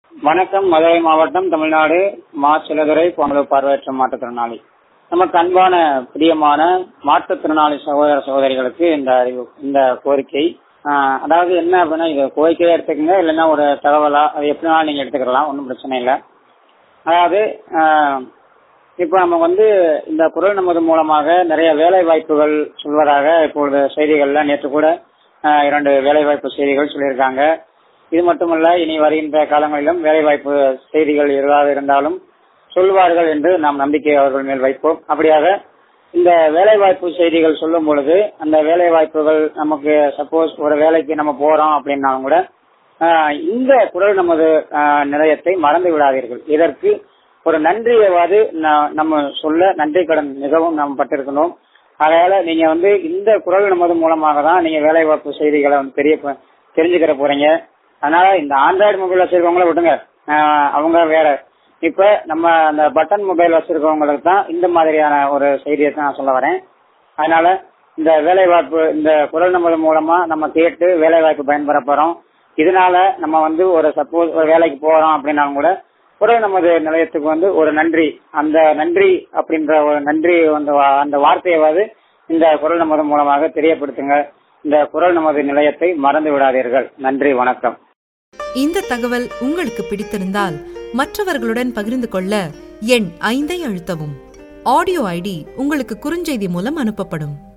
வணக்கம். மதுரை மாவட்டம், தமிழ்நாடு. சிலதுரை பொங்கலூர் பார்வையற்ற மாற்றுத்திறனாளி. நமக்கு அன்பான பிரியமான மாற்றுத்திறனாளி சகோதர சகோதரிகளுக்கு இந்த கோரிக்கை, அதாவது என்ன அப்படின்னா, இது கோரிக்கையா எடுத்துக்கங்க, இல்லைன்னா ஒரு தகவலா, அது எப்படினாலும் நீங்க எடுத்துக்கலாம், ஒன்றும் பிரச்சனை இல்லை. அதாவது இப்ப நம்ம இந்த குரல் நமது மூலமாக நிறைய வேலை வாய்ப்புகள் சொல்வதாக இப்பொழுது செய்திகள்ல நேற்று கூட 2 வேலை வாய்ப்பு செய்திகள் சொல்லியிருக்காங்க. இது மட்டுமல்ல, இனி வருகின்ற காலங்களிலும் வேலைவாய்ப்பு செய்திகள் ஏதாவது இருந்தாலும் சொல்வார்கள் என்று நாம் நம்பிக்கை அவர்கள் மேல் வைப்போம். அப்படியாக இந்த வேலைவாய்ப்பு செய்திகள் சொல்லும் பொழுது அந்த வேலைவாய்ப்புகள் நமக்கு சப்போஸ் ஒரு வேலைக்கு நம்ம போறோம் அப்படின்னாலும் கூட இந்த குரல் நமது நிலையத்தை மறந்து விடாதீர்கள். இதற்கு ஒரு நன்றியவாது நம்ம சொல்ல நன்றி கடன் மிகவும் நாம் பட்டிருக்கணும். அதனால நீங்க இந்த குரல் நமது மூலமாக தான் நீங்க வேலைவாய்ப்பு செய்திகளை தெரிஞ்சுக்கிற போறீங்க. அதனால இந்த ஆண்ட்ராய்டு மொபைல் வச்சிருக்கவங்கள விட்டுங்க, அவங்க வேற. இப்ப நம்ம அந்த பட்டன் மொபைல் வச்சிருக்கவங்களுக்கு தான் இந்த மாதிரியான ஒரு செய்தியை தான் நான் சொல்ல வரேன். அதனால இந்த வேலைவாய்ப்பு இந்த குரல் நமது மூலமா நம்ம கேட்டு வேலைவாய்ப்பு பயன்பெற போறோம். இதனால நம்ம ஒரு சப்போஸ் ஒரு வேலைக்கு போறோம் அப்படின்னாலும் கூட குரல் நமது நிலையத்துக்கு ஒரு நன்றி, அந்த நன்றி அப்படின்ற ஒரு நன்றி அந்த வார்த்தையாவது இந்த குரல் நமது மூலமாக தெரியப்படுத்துங்க. இந்த குரல் நமது நிலையத்தை மறந்து விடாதீர்கள். நன்றி, வணக்கம். இந்த தகவல் உங்களுக்கு பிடித்திருந்தால் மற்றவர்களுடன் பகிர்ந்து கொள்ள எண் 5 அழுத்தவும். ஆடியோ ஐடி உங்களுக்கு குறுஞ்செய்தி மூலம் அனுப்பப்படும்.